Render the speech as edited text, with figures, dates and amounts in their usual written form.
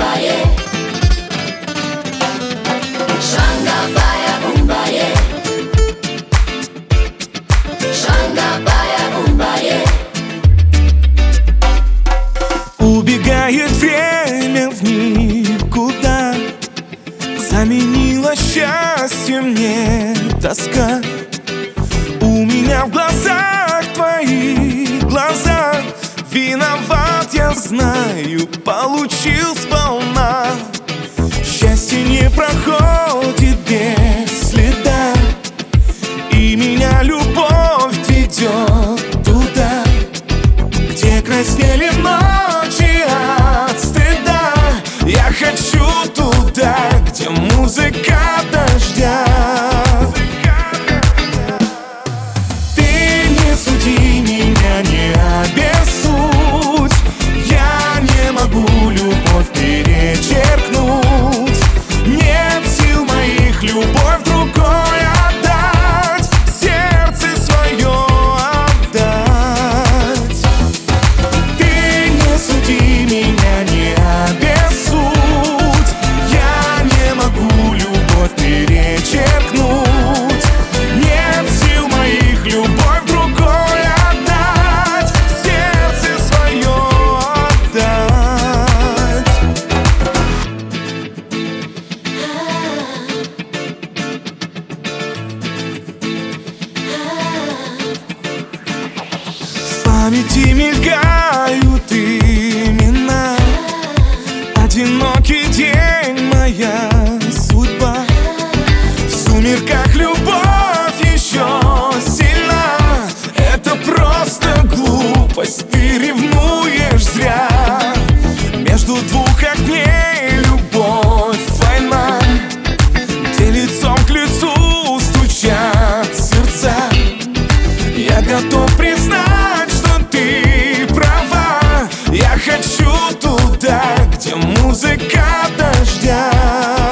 Убегает время в никуда, заменила счастье мне тоска. У меня в глазах твои глаза, виноват, я знаю, получил сполна. Счастье не проходит без следа, и меня любовь ведет туда, где краснели ночи от стыда. Я хочу туда, где музыка дождя. Ты не суди меня, не обессудь, я не могу любовь перечеркнуть. Нет сил моих любовь другой отдать, сердце свое отдать. Ты не суди меня, не обессудь, я не могу любовь перечеркнуть. Нет сил моих любовь другой отдать, сердце свое отдать. В памяти мелькают имена, одинокий день, моя судьба. В сумерках любовь еще сильна, это просто глупость, ты ревнуешь зря. Между двух огней любовь война, где лицом к лицу стучат сердца. Я готов признать, что ты права, я хочу туда, где музыка дождя.